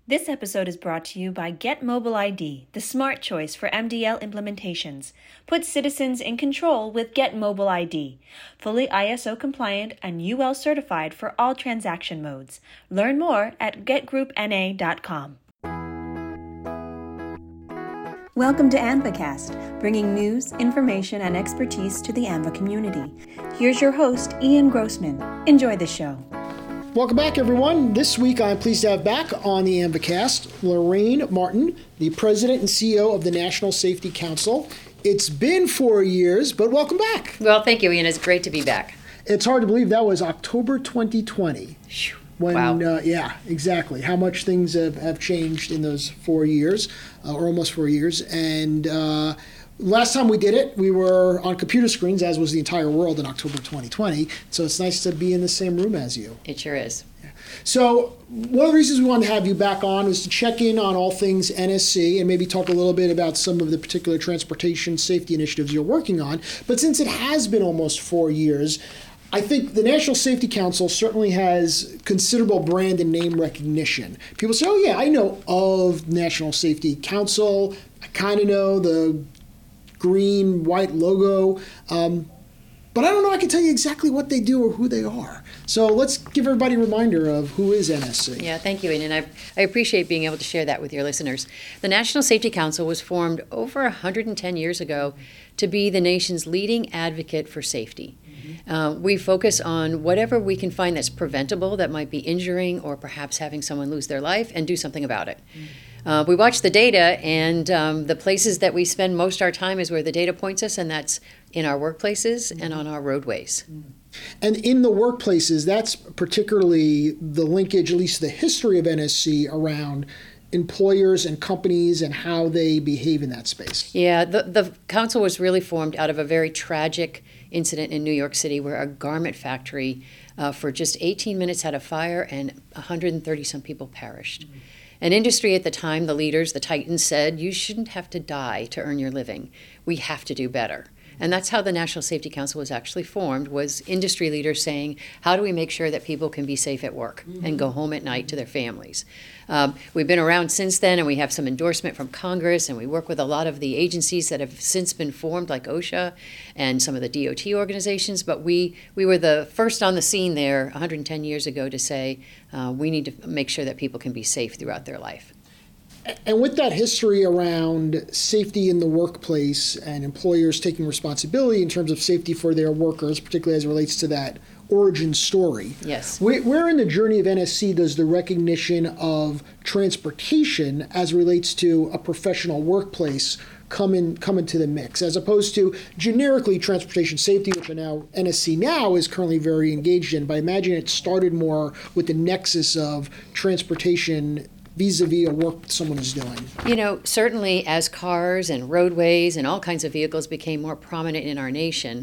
This episode is brought to you by Get Mobile ID, the smart choice for MDL implementations. Put citizens in control with Get Mobile ID. Fully ISO compliant and UL certified for all transaction modes. Learn more at getgroupna.com. Welcome to ANVAcast, bringing news, information, and expertise to the ANVA community. Here's your host, Ian Grossman. Enjoy the show. Welcome back, everyone. This week, I'm pleased to have back on the ANVAcast Lorraine Martin, the President and CEO of the National Safety Council. It's been 4 years, but welcome back. Well, thank you, Ian. It's great to be back. It's hard to believe that was October 2020. When, wow. Yeah, exactly. How much things have changed in those 4 years, or almost 4 years. And last time we did it, we were on computer screens, as was the entire world in October 2020. So it's nice to be in the same room as you. It sure is. Yeah. So one of the reasons we wanted to have you back on was to check in on all things NSC and maybe talk a little bit about some of the particular transportation safety initiatives you're working on. But since it has been almost 4 years, I think the National Safety Council certainly has considerable brand and name recognition. People say, oh yeah, I know of National Safety Council. I kind of know the green, white logo. But I don't know I can tell you exactly what they do or who they are. So let's give everybody a reminder of who is NSC. Yeah, thank you, Ian. And I appreciate being able to share that with your listeners. The National Safety Council was formed over 110 years ago to be the nation's leading advocate for safety. We focus on whatever we can find that's preventable, that might be injuring or perhaps having someone lose their life, and do something about it. We watch the data, and the places that we spend most of our time is where the data points us, and that's in our workplaces and on our roadways. And in the workplaces, that's particularly the linkage, at least the history of NSC around employers and companies and how they behave in that space. Yeah, the council was really formed out of a very tragic incident in New York City where a garment factory for just 18 minutes had a fire and 130-some people perished. An industry at the time, the leaders, the titans, said, you shouldn't have to die to earn your living. We have to do better. And that's how the National Safety Council was actually formed, was industry leaders saying, how do we make sure that people can be safe at work and go home at night to their families? We've been around since then, and we have some endorsement from Congress, and we work with a lot of the agencies that have since been formed, like OSHA and some of the DOT organizations. But we were the first on the scene there 110 years ago to say we need to make sure that people can be safe throughout their life. And with that history around safety in the workplace and employers taking responsibility in terms of safety for their workers, particularly as it relates to that origin story. Yes. Where in the journey of NSC does the recognition of transportation as it relates to a professional workplace come into the mix, as opposed to generically transportation safety, which NSC now is currently very engaged in, but I imagine it started more with the nexus of transportation vis-a-vis a work someone is doing? You know, certainly as cars and roadways and all kinds of vehicles became more prominent in our nation,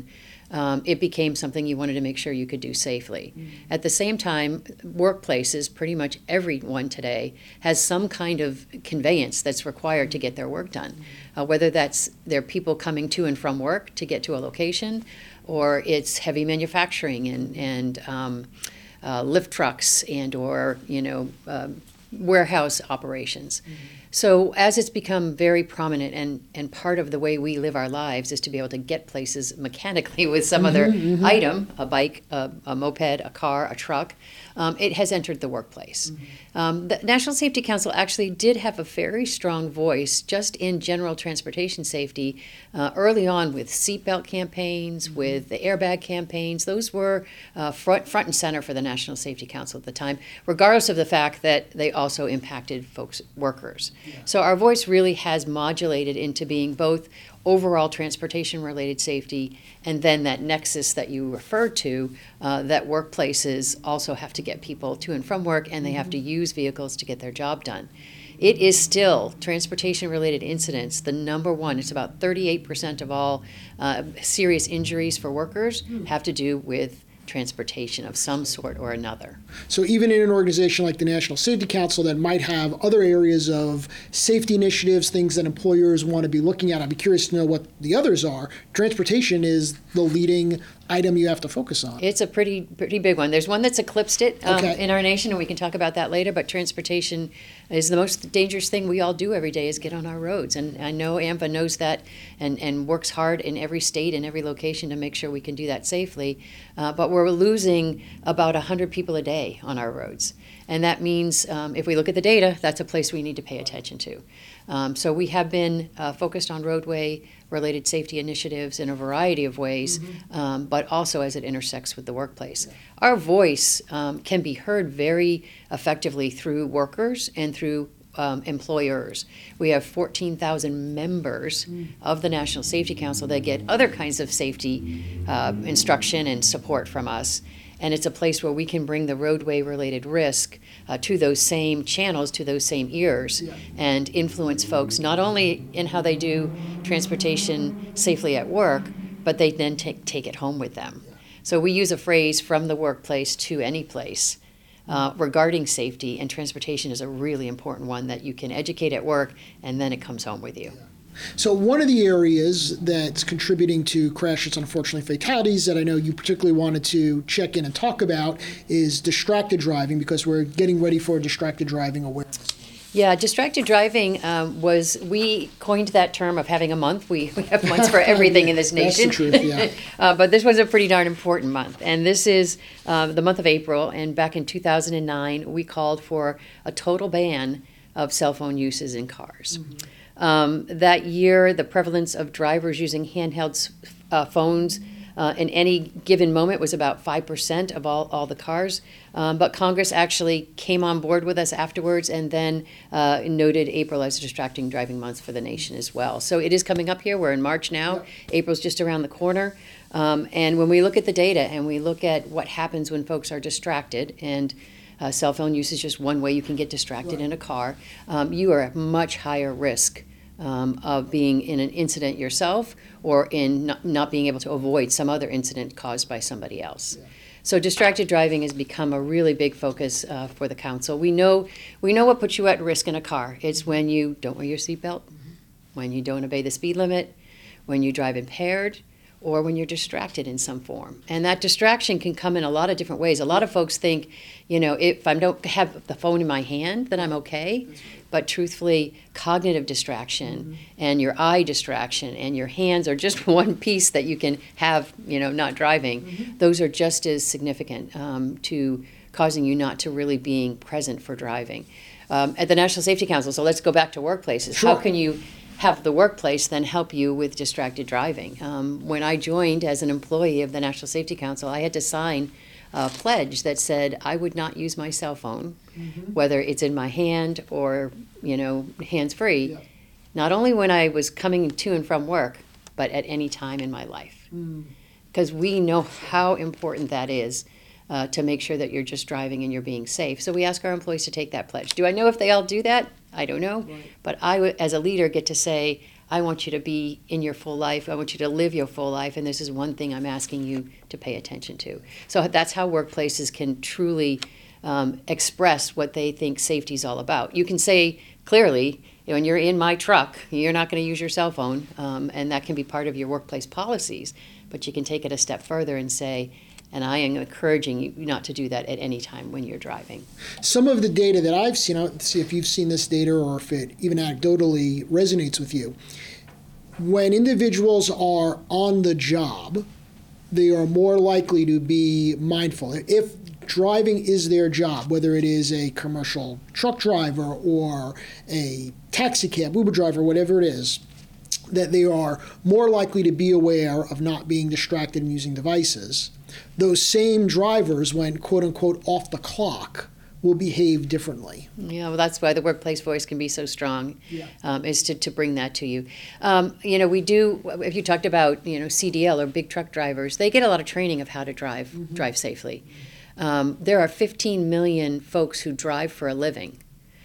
it became something you wanted to make sure you could do safely. At the same time, workplaces, pretty much everyone today, has some kind of conveyance that's required to get their work done. Whether that's their people coming to and from work to get to a location, or it's heavy manufacturing and lift trucks and or, warehouse operations. So as it's become very prominent and part of the way we live our lives is to be able to get places mechanically with some other item, a bike, a moped, a car, a truck, it has entered the workplace. The National Safety Council actually did have a very strong voice just in general transportation safety early on with seatbelt campaigns, with the airbag campaigns. Those were front and center for the National Safety Council at the time, regardless of the fact that they also impacted workers. Yeah. So our voice really has modulated into being both overall transportation-related safety and then that nexus that you referred to, that workplaces also have to get people to and from work and they have to use vehicles to get their job done. It is still transportation-related incidents, the number one. It's about 38% of all serious injuries for workers have to do with transportation of some sort or another. So even in an organization like the National Safety Council that might have other areas of safety initiatives, things that employers want to be looking at, I'd be curious to know what the others are. Transportation is the leading item you have to focus on. It's a pretty big one. There's one that's eclipsed it in our nation, and we can talk about that later, but transportation is the most dangerous thing we all do every day is get on our roads. And I know AMVA knows that and works hard in every state and every location to make sure we can do that safely. But we're losing about 100 people a day on our roads. And that means if we look at the data, that's a place we need to pay attention to. So we have been focused on roadway-related safety initiatives in a variety of ways, but also as it intersects with the workplace. Our voice can be heard very effectively through workers and through employers. We have 14,000 members of the National Safety Council that get other kinds of safety instruction and support from us. And it's a place where we can bring the roadway-related risk to those same channels, to those same ears, and influence folks not only in how they do transportation safely at work, but they then take it home with them. So we use a phrase, from the workplace to any place, regarding safety, and transportation is a really important one that you can educate at work, and then it comes home with you. So one of the areas that's contributing to crashes, unfortunately fatalities, that I know you particularly wanted to check in and talk about is distracted driving, because we're getting ready for distracted driving awareness. Yeah, distracted driving we coined that term of having a month. We have months for everything in this nation. That's the truth, yeah. But this was a pretty darn important month. And this is the month of April. And back in 2009, we called for a total ban of cell phone uses in cars. That year, the prevalence of drivers using handheld phones in any given moment was about 5% of all the cars. But Congress actually came on board with us afterwards and then noted April as a distracting driving month for the nation as well. So it is coming up here. We're in March now. April's just around the corner. And when we look at the data and we look at what happens when folks are distracted, and cell phone use is just one way you can get distracted in a car, you are at much higher risk of being in an incident yourself or in not being able to avoid some other incident caused by somebody else. So distracted driving has become a really big focus for the council. We know what puts you at risk in a car. It's when you don't wear your seatbelt, when you don't obey the speed limit, when you drive impaired, or when you're distracted in some form. And that distraction can come in a lot of different ways. A lot of folks think, if I don't have the phone in my hand, then I'm okay. But truthfully, cognitive distraction and your eye distraction and your hands are just one piece that you can have, not driving. Those are just as significant to causing you not to really being present for driving. At the National Safety Council, so let's go back to workplaces. Sure. How can you have the workplace then help you with distracted driving? When I joined as an employee of the National Safety Council, I had to sign a pledge that said I would not use my cell phone, whether it's in my hand or, hands-free, not only when I was coming to and from work, but at any time in my life. Because we know how important that is to make sure that you're just driving and you're being safe. So we ask our employees to take that pledge. Do I know if they all do that? I don't know. Right. But I, as a leader, get to say, I want you to be in your full life. I want you to live your full life. And this is one thing I'm asking you to pay attention to. So that's how workplaces can truly express what they think safety is all about. You can say clearly, when you're in my truck, you're not going to use your cell phone. And that can be part of your workplace policies. But you can take it a step further and say, and I am encouraging you not to do that at any time when you're driving. Some of the data that I've seen, I'll see if you've seen this data or if it even anecdotally resonates with you. When individuals are on the job, they are more likely to be mindful. If driving is their job, whether it is a commercial truck driver or a taxi cab, Uber driver, whatever it is, that they are more likely to be aware of not being distracted and using devices. Those same drivers, when quote-unquote off the clock, will behave differently. Yeah, well, that's why the workplace voice can be so strong, is to bring that to you. We do, if you talked about, CDL or big truck drivers, they get a lot of training of how to drive safely. There are 15 million folks who drive for a living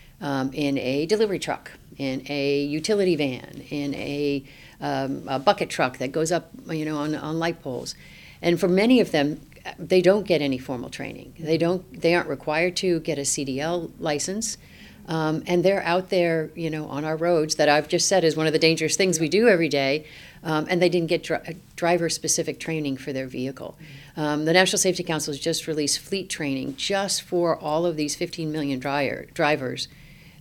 in a delivery truck, in a utility van, in a bucket truck that goes up, on light poles. And for many of them, they don't get any formal training. They aren't required to get a CDL license. And they're out there, on our roads that I've just said is one of the dangerous things we do every day. And they didn't get driver-specific training for their vehicle. The National Safety Council has just released fleet training just for all of these 15 million drivers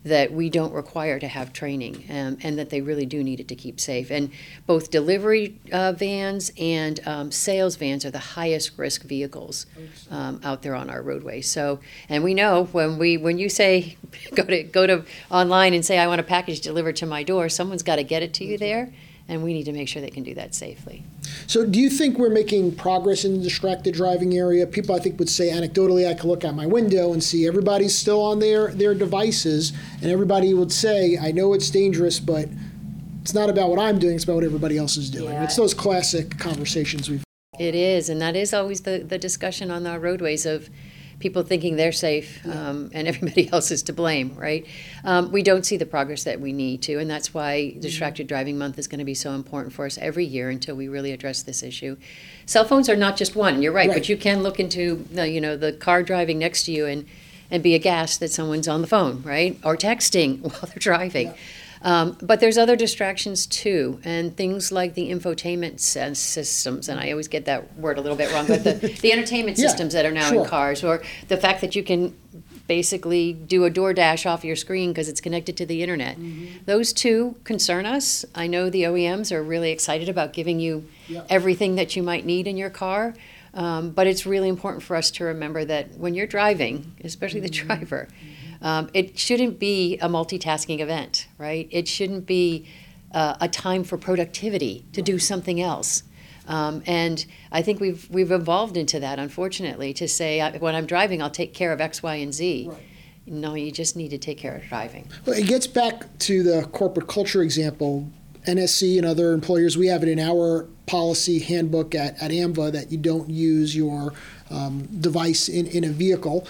that we don't require to have training, and that they really do need it to keep safe. And both delivery vans and sales vans are the highest risk vehicles out there on our roadways. So, and we know when you say go to online and say I want a package delivered to my door, someone's got to get it to you there. And we need to make sure they can do that safely. So do you think we're making progress in the distracted driving area? People, I think, would say anecdotally, I can look out my window and see everybody's still on their devices, and everybody would say, I know it's dangerous, but it's not about what I'm doing, it's about what everybody else is doing. Yeah. It's those classic conversations we've. It is, and that is always the discussion on our roadways of people thinking they're safe, and everybody else is to blame, right? We don't see the progress that we need to, and that's why Distracted Driving Month is going to be so important for us every year until we really address this issue. Cell phones are not just one, you're right. But you can look into the car driving next to you and be aghast that someone's on the phone, right? Or texting while they're driving. Yeah. But there's other distractions too, and things like the infotainment systems, and I always get that word a little bit wrong, but the entertainment systems that are now in cars, or the fact that you can basically do a DoorDash off your screen because it's connected to the internet. Those two concern us. I know the OEMs are really excited about giving you everything that you might need in your car, but it's really important for us to remember that when you're driving, especially the driver, it shouldn't be a multitasking event, right? It shouldn't be a time for productivity to do something else. And I think we've evolved into that, unfortunately, to say when I'm driving, I'll take care of X, Y, and Z. Right. No, you just need to take care of driving. Well, it gets back to the corporate culture example. NSC and other employers, we have it in our policy handbook at AMVA that you don't use your device in a vehicle.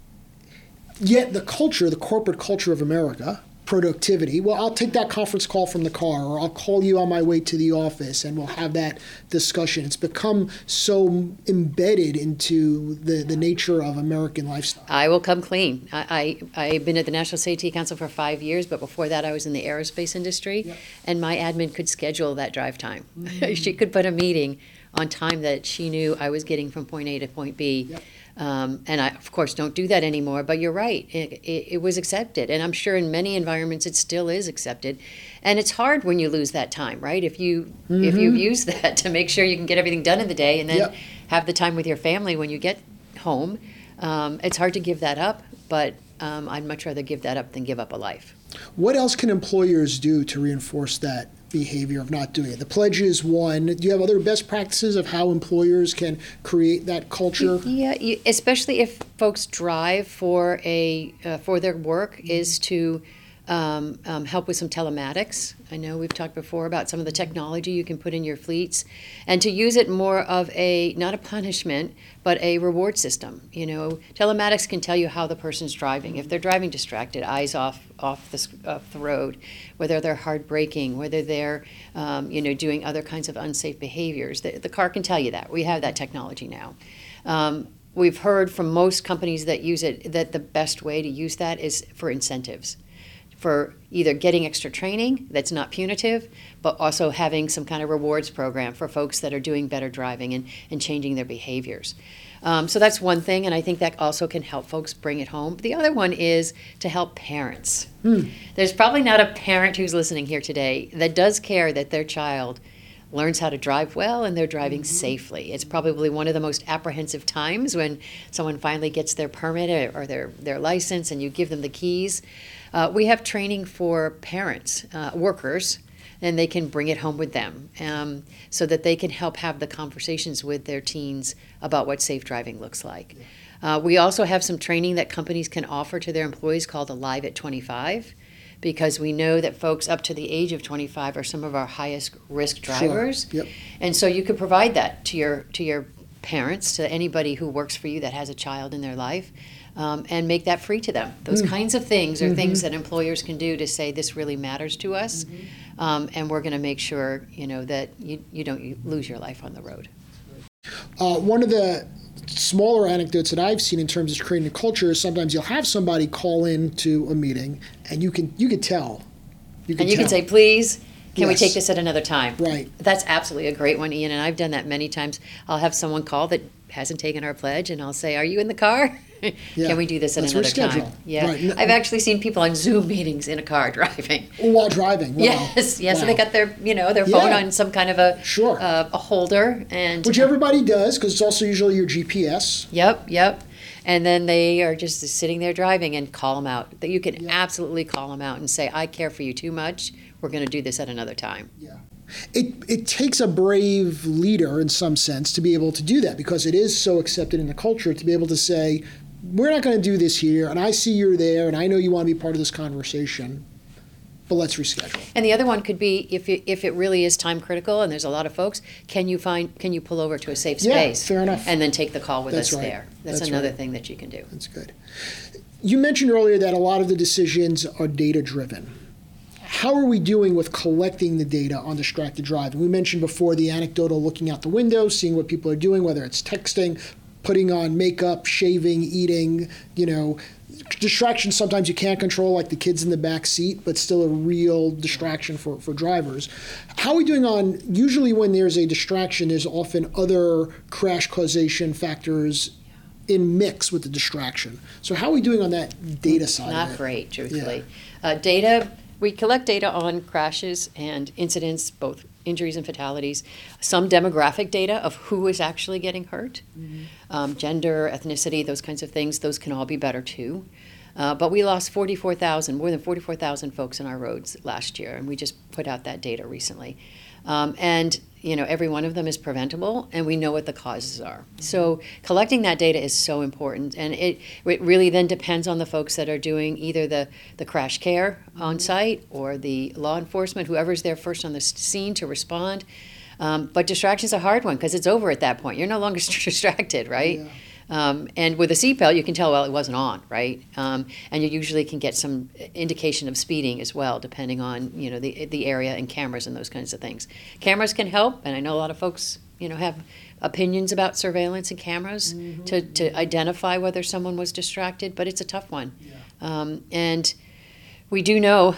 Yet the corporate culture of America, productivity, well, I'll take that conference call from the car, or I'll call you on my way to the office, and we'll have that discussion. It's become so embedded into the nature of American lifestyle. I will come clean. I've been at the National Safety Council for 5 years, but before that I was in the aerospace industry, and my admin could schedule that drive time. She could put a meeting on time that she knew I was getting from point A to point B. And I, of course, don't do that anymore, but you're right. It was accepted. And I'm sure in many environments it still is accepted. And it's hard when you lose that time, right? If you use that to make sure you can get everything done in the day and then have the time with your family when you get home, it's hard to give that up, but I'd much rather give that up than give up a life. What else can employers do to reinforce that behavior of not doing it? The pledge is one. Do you have other best practices of how employers can create that culture? Yeah, especially if folks drive for their work, is to help with some telematics. I know we've talked before about some of the technology you can put in your fleets, and to use it more of not a punishment, but a reward system. Telematics can tell you how the person's driving. If they're driving distracted, eyes off the road, whether they're hard braking, whether they're doing other kinds of unsafe behaviors. The car can tell you that. We have that technology now. We've heard from most companies that use it that the best way to use that is for incentives, for either getting extra training that's not punitive, but also having some kind of rewards program for folks that are doing better driving and changing their behaviors. So that's one thing, and I think that also can help folks bring it home. The other one is to help parents. There's probably not a parent who's listening here today that does care that their child learns how to drive well and they're driving safely. It's probably one of the most apprehensive times when someone finally gets their permit or their license and you give them the keys. We have training for parents, workers, and they can bring it home with them so that they can help have the conversations with their teens about what safe driving looks like. We also have some training that companies can offer to their employees called Alive at 25, because we know that folks up to the age of 25 are some of our highest risk drivers. Sure. Yep. And so you could provide that to your parents, to anybody who works for you that has a child in their life, and make that free to them. Those kinds of things are things that employers can do to say this really matters to us, and we're going to make sure that you don't lose your life on the road. One of the smaller anecdotes that I've seen in terms of creating a culture is sometimes you'll have somebody call in to a meeting and you can tell. You can say, please, can we Yes. take this at another time? Right. That's absolutely a great one, Ian, and I've done that many times. I'll have someone call that hasn't taken our pledge, and I'll say, are you in the car? Yeah. Can we do this at Let's another reschedule. time? Yeah. Right. I've actually seen people on Zoom meetings in a car driving. While driving. Wow. Yes, yes. So Wow. they got their, their phone Yeah. on some kind of a Sure. a holder, and Which everybody does, because it's also usually your GPS. Yep. And then they are just sitting there driving, and call them out. That you can absolutely call them out and say, "I care for you too much. We're going to do this at another time." Yeah. It takes a brave leader in some sense to be able to do that, because it is so accepted in the culture to be able to say, we're not going to do this here, and I see you're there, and I know you want to be part of this conversation, but let's reschedule. And the other one could be if it really is time critical and there's a lot of folks, can you pull over to a safe Yeah, space? fair enough. And then take the call with That's us right. there. That's another thing that you can do. That's good. You mentioned earlier that a lot of the decisions are data-driven. How are we doing with collecting the data on distracted driving? We mentioned before the anecdotal looking out the window, seeing what people are doing, whether it's texting, putting on makeup, shaving, eating, distractions sometimes you can't control, like the kids in the back seat, but still a real distraction for drivers. How are we doing on, usually when there's a distraction, there's often other crash causation factors in mix with the distraction. So how are we doing on that data side of it? Not great, truthfully. Data, we collect data on crashes and incidents, both injuries and fatalities, some demographic data of who is actually getting hurt, gender, ethnicity, those kinds of things. Those can all be better too. But we lost more than 44,000 folks on our roads last year, and we just put out that data recently. And every one of them is preventable, and we know what the causes are. So collecting that data is so important, and it really then depends on the folks that are doing either the crash care on site or the law enforcement, whoever's there first on the scene to respond. But distraction's a hard one because it's over at that point. You're no longer distracted, right? Yeah. And with a seatbelt, you can tell, well, it wasn't on, right? And you usually can get some indication of speeding as well, depending on, the area and cameras and those kinds of things. Cameras can help, and I know a lot of folks, have opinions about surveillance and cameras to identify whether someone was distracted, but it's a tough one. Yeah. And we do know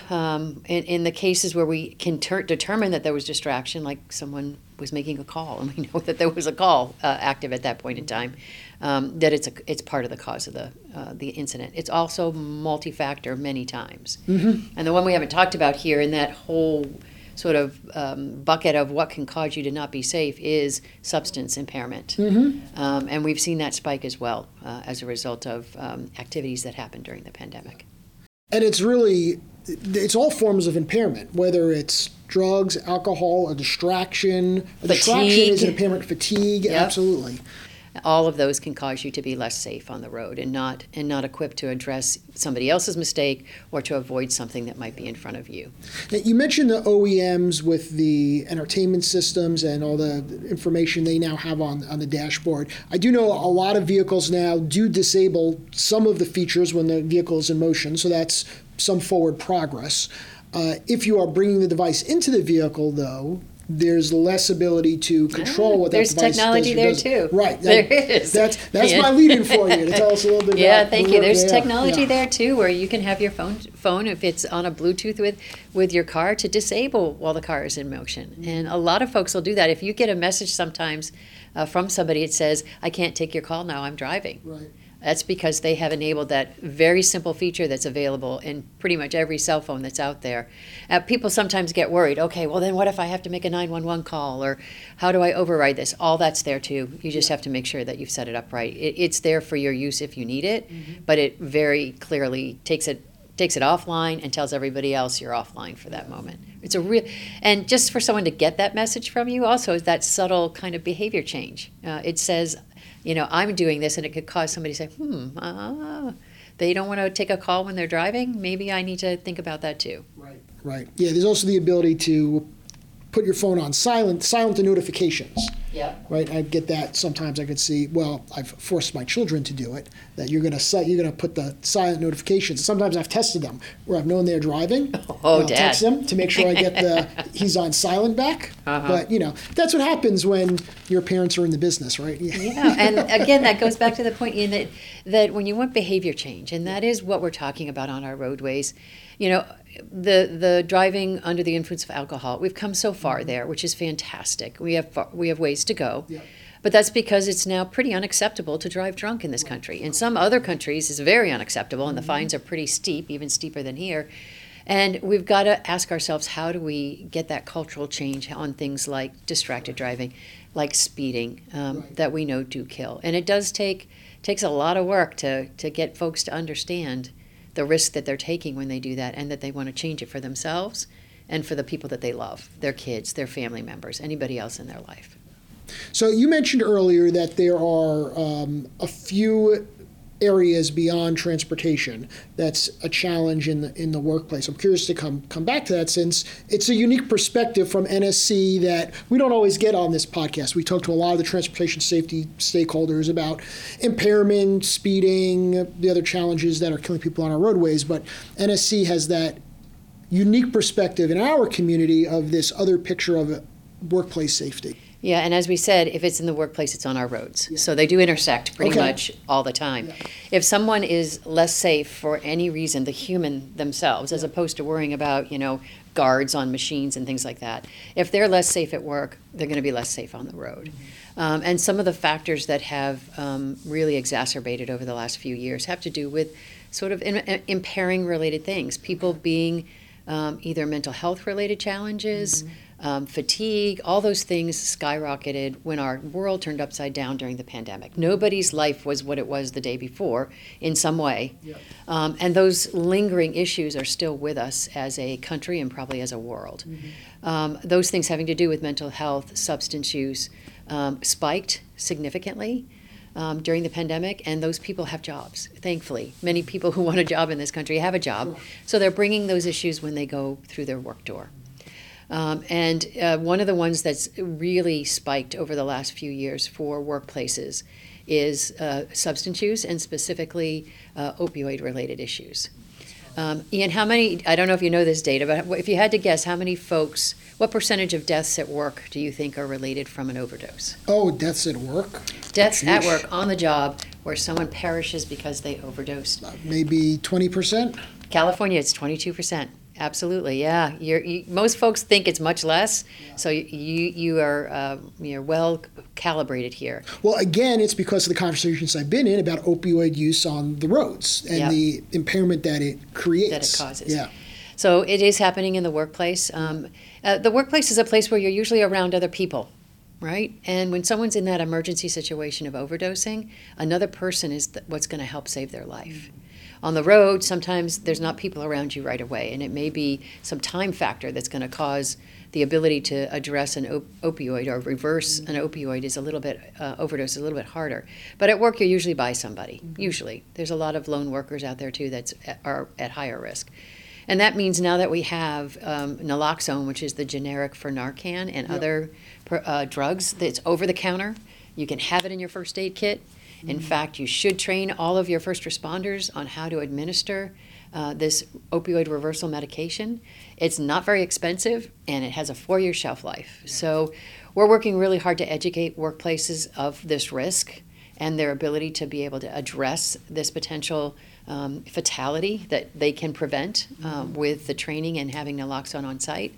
in the cases where we can determine that there was distraction, like someone was making a call, and we know that there was a call active at that point in time, that it's part of the cause of the incident. It's also multi-factor many times. And the one we haven't talked about here in that whole sort of bucket of what can cause you to not be safe is substance impairment. And we've seen that spike as well as a result of activities that happened during the pandemic. And it's all forms of impairment, whether it's drugs, alcohol, a distraction. A distraction is an impairment, fatigue, Yep. Absolutely. All of those can cause you to be less safe on the road and not equipped to address somebody else's mistake or to avoid something that might be in front of you. Now, you mentioned the OEMs with the entertainment systems and all the information they now have on the dashboard. I do know a lot of vehicles now do disable some of the features when the vehicle is in motion, so that's some forward progress. If you are bringing the device into the vehicle, though, there's less ability to control what that device does. There's technology there too. Right. There is. That's my lead-in for you to tell us a little bit about. Yeah, thank you. There's there. technology Yeah. there too, where you can have your phone if it's on a Bluetooth with your car to disable while the car is in motion. And a lot of folks will do that. If you get a message sometimes from somebody, it says, "I can't take your call now. I'm driving." Right. That's because they have enabled that very simple feature that's available in pretty much every cell phone that's out there. People sometimes get worried, okay, well then what if I have to make a 911 call, or how do I override this? All that's there too. You just have to make sure that you've set it up right. It's there for your use if you need it, but it very clearly takes it offline and tells everybody else you're offline for that moment. It's and just for someone to get that message from you also is that subtle kind of behavior change. It says, I'm doing this, and it could cause somebody to say, they don't want to take a call when they're driving. Maybe I need to think about that too. Right. Yeah, there's also the ability to put your phone on silent the notifications. Yeah. Right, I get that. Sometimes I could see. Well, I've forced my children to do it. That you're gonna put the silent notifications. Sometimes I've tested them where I've known they're driving. Oh, I'll Dad. text them to make sure I get the he's on silent back. But that's what happens when your parents are in the business, right? Yeah, and again, that goes back to the point in that when you want behavior change, and that is what we're talking about on our roadways. The driving under the influence of alcohol, we've come so far there, which is fantastic. We have ways to go. Yeah. But that's because it's now pretty unacceptable to drive drunk in this country. In some other countries, it's very unacceptable, and the fines are pretty steep, even steeper than here. And we've got to ask ourselves, how do we get that cultural change on things like distracted driving, like speeding, that we know do kill. And it takes a lot of work to get folks to understand the risk that they're taking when they do that, and that they want to change it for themselves and for the people that they love, their kids, their family members, anybody else in their life. So you mentioned earlier that there are a few areas beyond transportation that's a challenge in the workplace. I'm curious to come back to that, since it's a unique perspective from NSC that we don't always get on this podcast. We talk to a lot of the transportation safety stakeholders about impairment, speeding, the other challenges that are killing people on our roadways, but NSC has that unique perspective in our community of this other picture of workplace safety. Yeah, and as we said, if it's in the workplace, it's on our roads. So they do intersect pretty much all the time. Yeah. If someone is less safe for any reason, the human themselves, as opposed to worrying about, guards on machines and things like that, if they're less safe at work, they're going to be less safe on the road. And some of the factors that have really exacerbated over the last few years have to do with sort of impairing related things. People being either mental health related challenges, fatigue, all those things skyrocketed when our world turned upside down during the pandemic. Nobody's life was what it was the day before in some way. Yep. And those lingering issues are still with us as a country and probably as a world. Those things having to do with mental health, substance use, spiked significantly during the pandemic, and those people have jobs, thankfully. Many people who want a job in this country have a job, so they're bringing those issues when they go through their work door. And one of the ones that's really spiked over the last few years for workplaces is substance use, and specifically opioid-related issues. Ian, I don't know if you know this data, but if you had to guess, what percentage of deaths at work do you think are related from an overdose? Oh, deaths at work? Deaths at work, on the job, where someone perishes because they overdosed. Maybe 20%? California, it's 22%. Absolutely, yeah. Most folks think it's much less, so you are you're well calibrated here. Well, again, it's because of the conversations I've been in about opioid use on the roads and the impairment that it creates. That it causes. Yeah. So it is happening in the workplace. The workplace is a place where you're usually around other people, right? And when someone's in that emergency situation of overdosing, another person is what's going to help save their life. On the road, sometimes there's not people around you right away, and it may be some time factor that's going to cause the ability to address an opioid or reverse an opioid is a little bit, overdose is a little bit harder. But at work, you're usually by somebody, usually. There's a lot of lone workers out there, too, that are at higher risk. And that means now that we have naloxone, which is the generic for Narcan and other drugs that's over the counter, you can have it in your first aid kit. In fact, you should train all of your first responders on how to administer this opioid reversal medication. It's not very expensive, and it has a 4-year shelf life. So we're working really hard to educate workplaces of this risk and their ability to be able to address this potential fatality that they can prevent with the training and having naloxone on site.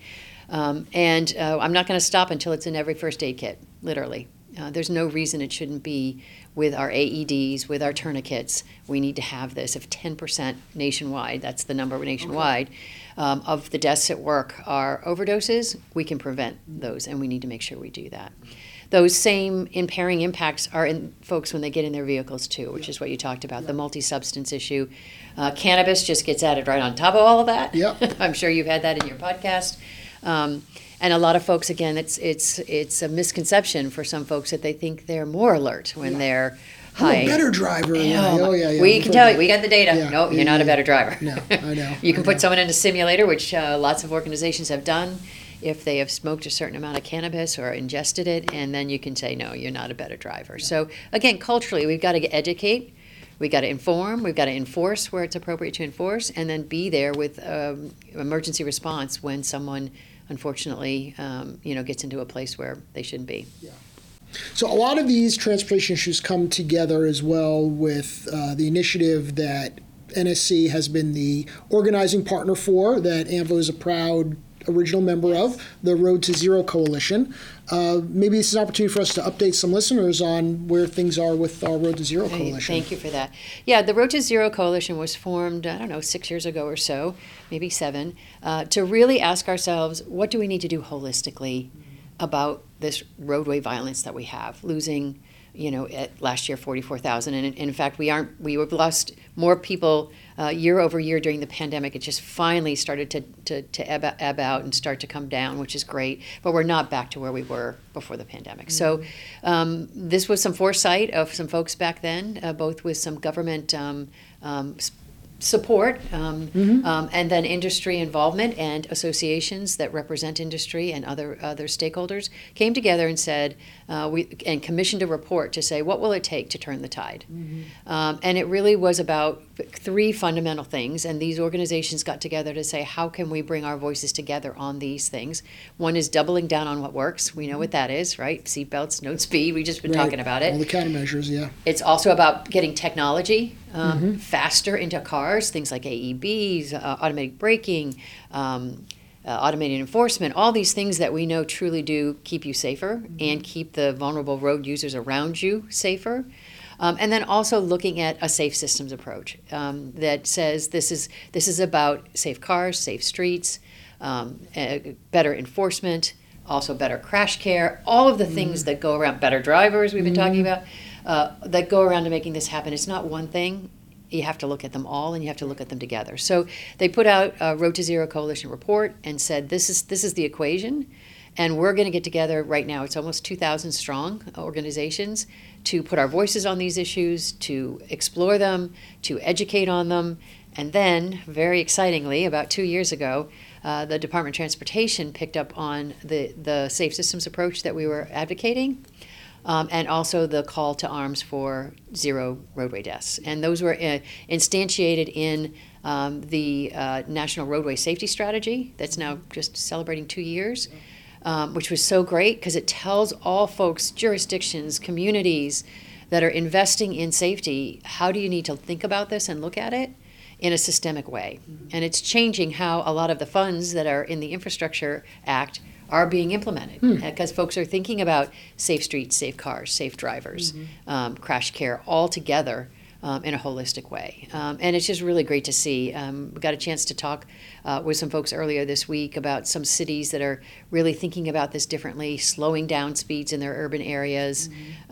And I'm not going to stop until it's in every first aid kit, literally. There's no reason it shouldn't be with our AEDs, with our tourniquets. We need to have this. If 10% nationwide, that's the number nationwide, of the deaths at work are overdoses, we can prevent those, and we need to make sure we do that. Those same impairing impacts are in folks when they get in their vehicles too, which is what you talked about, the multi-substance issue. Cannabis just gets added right on top of all of that. Yep. I'm sure you've had that in your podcast. And a lot of folks, again, it's a misconception for some folks that they think they're more alert when they're high. I'm a better driver. Yeah. We can tell you, we got the data. Yeah, No, you're not a better driver. No, I know. You can put someone in a simulator, which lots of organizations have done, if they have smoked a certain amount of cannabis or ingested it, and then you can say, no, you're not a better driver. So again, culturally, we've got to educate. We've got to inform, we've got to enforce where it's appropriate to enforce, and then be there with emergency response when someone, unfortunately, gets into a place where they shouldn't be. Yeah. So a lot of these transportation issues come together as well with the initiative that NSC has been the organizing partner for, that AMVO is a proud original member of the Road to Zero Coalition. Maybe this is an opportunity for us to update some listeners on where things are with our Road to Zero Coalition. Thank you for that. Yeah, the Road to Zero Coalition was formed, 6 years ago or so, maybe 7, to really ask ourselves, what do we need to do holistically about this roadway violence that we have, losing, at last year 44,000, and in fact we have lost more people year over year during the pandemic. It just finally started to ebb out and start to come down, which is great, but we're not back to where we were before the pandemic. Mm-hmm. So this was some foresight of some folks back then, both with some government support, and then industry involvement, and associations that represent industry and other stakeholders came together and said, and commissioned a report to say, what will it take to turn the tide? Mm-hmm. And it really was about 3 fundamental things, and these organizations got together to say, how can we bring our voices together on these things? One is doubling down on what works. We know what that is, right? Seatbelts, no speed. We've just been talking about it. All the countermeasures, yeah. It's also about getting technology faster into cars, things like AEBs, automatic braking, automated enforcement, all these things that we know truly do keep you safer and keep the vulnerable road users around you safer. And then also looking at a safe systems approach that says this is about safe cars, safe streets, better enforcement, also better crash care, all of the things that go around, better drivers we've been talking about, that go around to making this happen. It's not one thing. You have to look at them all, and you have to look at them together. So they put out a Road to Zero Coalition report and said, this is the equation, and we're going to get together right now. It's almost 2,000 strong organizations to put our voices on these issues, to explore them, to educate on them. And then, very excitingly, about 2 years ago, the Department of Transportation picked up on the safe systems approach that we were advocating, and also the call to arms for zero roadway deaths. And those were instantiated in the National Roadway Safety Strategy that's now just celebrating 2 years, which was so great because it tells all folks, jurisdictions, communities that are investing in safety, how do you need to think about this and look at it in a systemic way. And it's changing how a lot of the funds that are in the Infrastructure Act are being implemented, because folks are thinking about safe streets, safe cars, safe drivers, crash care all together in a holistic way. And it's just really great to see. We got a chance to talk with some folks earlier this week about some cities that are really thinking about this differently, slowing down speeds in their urban areas,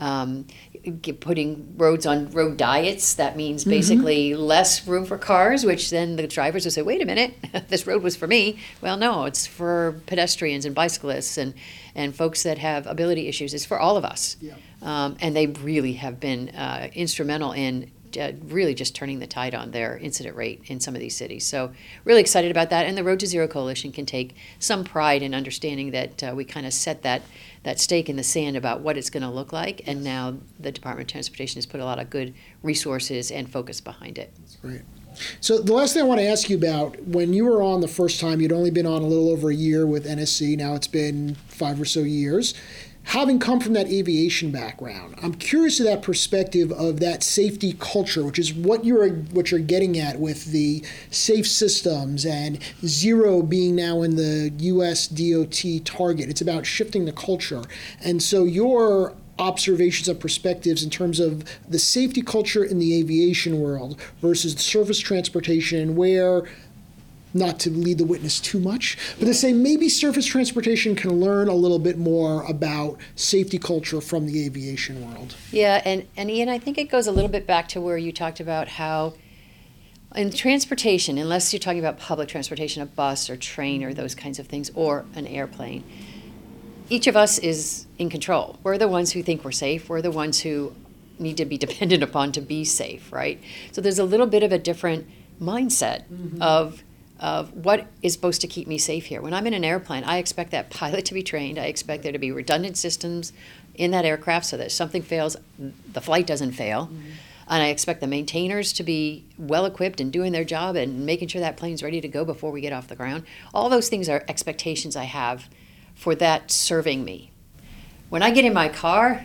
putting roads on road diets. That means basically less room for cars, which then the drivers will say, wait a minute, this road was for me. Well, no, it's for pedestrians and bicyclists and folks that have ability issues. It's for all of us. Yeah. And they really have been instrumental in really just turning the tide on their incident rate in some of these cities. So really excited about that. And the Road to Zero Coalition can take some pride in understanding that we kind of set that stake in the sand about what it's going to look like. And now the Department of Transportation has put a lot of good resources and focus behind it. That's great. So the last thing I want to ask you about, when you were on the first time, you'd only been on a little over a year with NSC. Now it's been 5 or so years. Having come from that aviation background, I'm curious to that perspective of that safety culture, which is what you're getting at with the safe systems and zero being now in the US DOT target. It's about shifting the culture. And so your observations and perspectives in terms of the safety culture in the aviation world versus the surface transportation, where, not to lead the witness too much, but to say maybe surface transportation can learn a little bit more about safety culture from the aviation world. Yeah, and Ian, I think it goes a little bit back to where you talked about how in transportation, unless you're talking about public transportation, a bus or train or those kinds of things, or an airplane, each of us is in control. We're the ones who think we're safe. We're the ones who need to be dependent upon to be safe, right? So there's a little bit of a different mindset of what is supposed to keep me safe here. When I'm in an airplane, I expect that pilot to be trained. I expect there to be redundant systems in that aircraft so that if something fails, the flight doesn't fail. And I expect the maintainers to be well-equipped and doing their job and making sure that plane's ready to go before we get off the ground. All those things are expectations I have for that serving me. When I get in my car,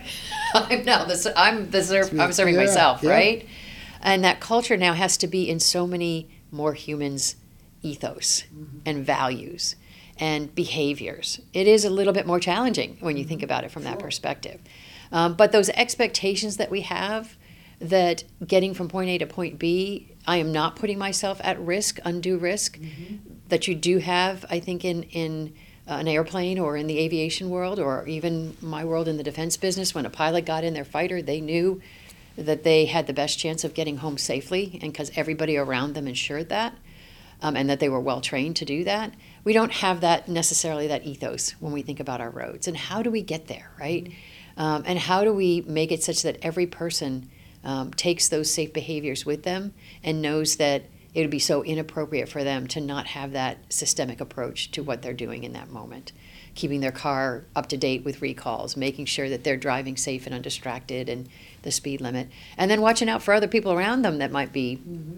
I'm serving myself, right? And that culture now has to be in so many more humans' ethos and values. and behaviors. It is a little bit more challenging when you think about it from that perspective. But those expectations that we have, that getting from point A to point B, I am not putting myself at risk, undue risk, that you do have, I think, in an airplane or in the aviation world, or even my world in the defense business. When a pilot got in their fighter, they knew that they had the best chance of getting home safely, and because everybody around them ensured that, and that they were well trained to do that. We don't have that necessarily, that ethos when we think about our roads. And how do we get there, right? And how do we make it such that every person takes those safe behaviors with them and knows that it would be so inappropriate for them to not have that systemic approach to what they're doing in that moment? Keeping their car up to date with recalls, making sure that they're driving safe and undistracted and the speed limit, and then watching out for other people around them that might be,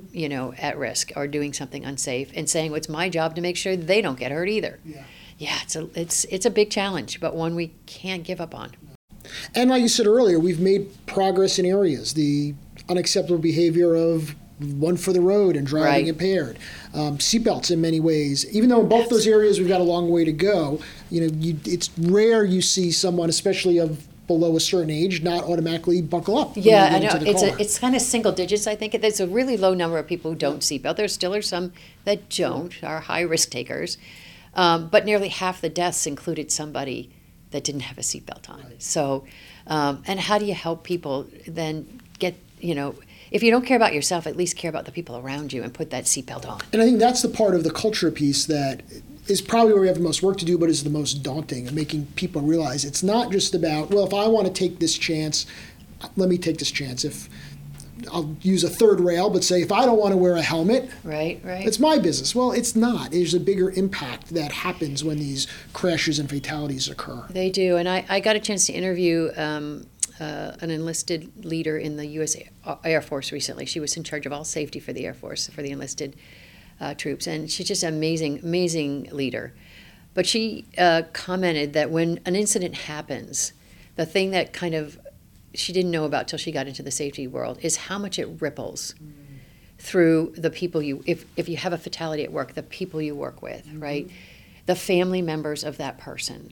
at risk or doing something unsafe, and saying, "Well, it's my job to make sure they don't get hurt either." Yeah, it's a big challenge, but one we can't give up on. And like you said earlier, we've made progress in areas. The unacceptable behavior of one for the road and driving impaired, seatbelts in many ways. Even though in both those areas we've got a long way to go, it's rare you see someone, especially of below a certain age, not automatically buckle up. Yeah, I know. It's kind of single digits, I think. There's a really low number of people who don't seatbelt. There still are some that don't, are high risk takers. But nearly half the deaths included somebody that didn't have a seatbelt on. Right. So, and how do you help people then get, if you don't care about yourself, at least care about the people around you and put that seatbelt on. And I think that's the part of the culture piece that is probably where we have the most work to do, but is the most daunting, and making people realize it's not just about, well, if I want to take this chance, let me take this chance. If I'll use a third rail, but say if I don't want to wear a helmet, right, it's my business. Well, it's not. There's a bigger impact that happens when these crashes and fatalities occur. They do, and I got a chance to interview an enlisted leader in the U.S. Air Force recently. She was in charge of all safety for the Air Force, for the enlisted troops, and she's just an amazing leader. But she commented that when an incident happens, the thing that kind of she didn't know about till she got into the safety world is how much it ripples through the people if you have a fatality at work, the people you work with, right? The family members of that person,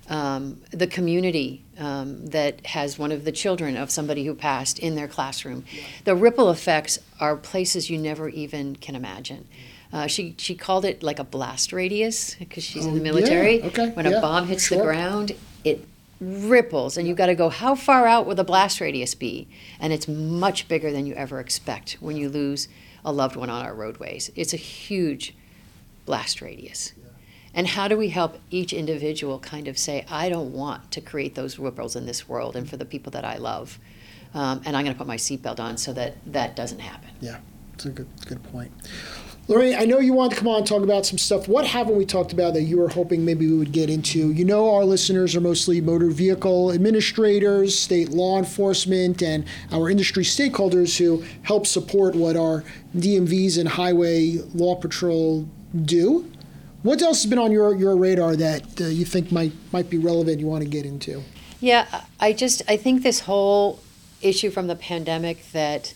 the community that has one of the children of somebody who passed in their classroom. The ripple effects are places you never even can imagine. She called it like a blast radius because she's in the military. When a bomb hits the ground, it ripples, and you've got to go, how far out will the blast radius be? And it's much bigger than you ever expect when you lose a loved one on our roadways. It's a huge blast radius. And how do we help each individual kind of say, I don't want to create those ripples in this world and for the people that I love, and I'm going to put my seatbelt on so that that doesn't happen. Yeah, that's a good point. Lorraine, I know you wanted to come on and talk about some stuff. What haven't we talked about that you were hoping maybe we would get into? Our listeners are mostly motor vehicle administrators, state law enforcement, and our industry stakeholders who help support what our DMVs and Highway Law Patrol do. What else has been on your radar that you think might be relevant you want to get into? Yeah, I think this whole issue from the pandemic that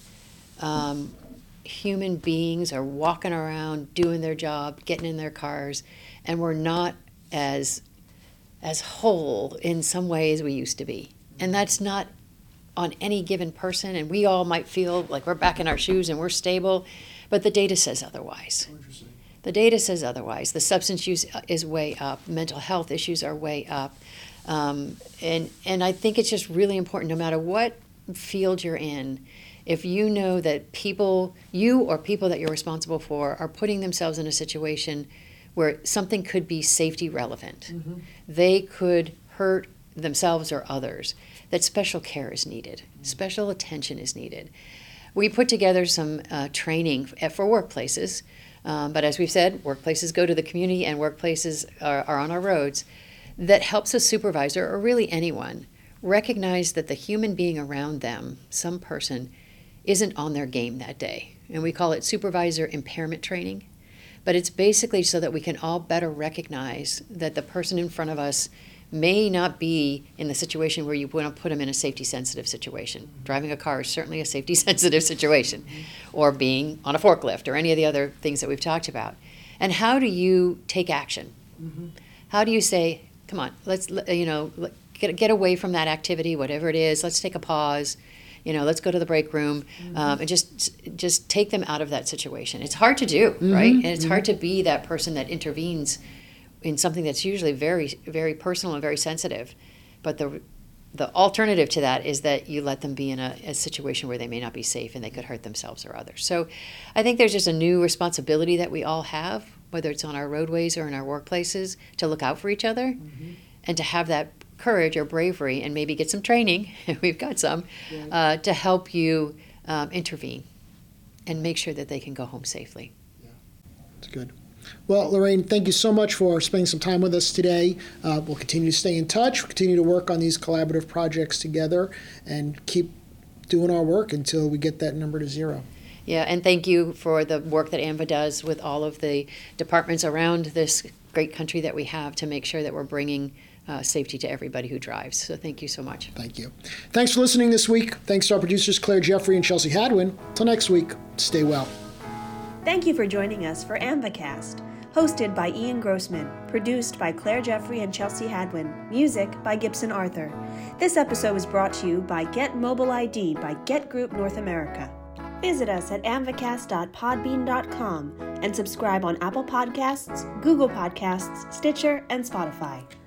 human beings are walking around, doing their job, getting in their cars, and we're not as whole in some ways we used to be. And that's not on any given person, and we all might feel like we're back in our shoes and we're stable, but the data says otherwise. The data says otherwise. The substance use is way up. Mental health issues are way up. And I think it's just really important, no matter what field you're in, if you know that you or people that you're responsible for are putting themselves in a situation where something could be safety relevant, they could hurt themselves or others, that special care is needed, special attention is needed. We put together some training for workplaces, but as we've said, workplaces go to the community and workplaces are on our roads, that helps a supervisor, or really anyone, recognize that the human being around them, some person, isn't on their game that day. And we call it supervisor impairment training. But it's basically so that we can all better recognize that the person in front of us may not be in the situation where you want to put them in a safety-sensitive situation. Driving a car is certainly a safety-sensitive situation, or being on a forklift, or any of the other things that we've talked about. And how do you take action? How do you say, come on, let's, get away from that activity, whatever it is, let's take a pause, let's go to the break room, and just take them out of that situation. It's hard to do, right? And it's hard to be that person that intervenes in something that's usually very, very personal and very sensitive. But the alternative to that is that you let them be in a situation where they may not be safe and they could hurt themselves or others. So I think there's just a new responsibility that we all have, whether it's on our roadways or in our workplaces, to look out for each other and to have that courage or bravery and maybe get some training, we've got some, to help you intervene and make sure that they can go home safely. That's good. Well, Lorraine, thank you so much for spending some time with us today. We'll continue to stay in touch. We'll continue to work on these collaborative projects together and keep doing our work until we get that number to 0. Yeah, and thank you for the work that AMVA does with all of the departments around this great country that we have to make sure that we're bringing safety to everybody who drives. So thank you so much. Thank you. Thanks for listening this week. Thanks to our producers, Claire Jeffrey and Chelsea Hadwin. Till next week, stay well. Thank you for joining us for AMVAcast, hosted by Ian Grossman, produced by Claire Jeffrey and Chelsea Hadwin, music by Gibson Arthur. This episode was brought to you by Get Mobile ID by Get Group North America. Visit us at amvacast.podbean.com and subscribe on Apple Podcasts, Google Podcasts, Stitcher, and Spotify.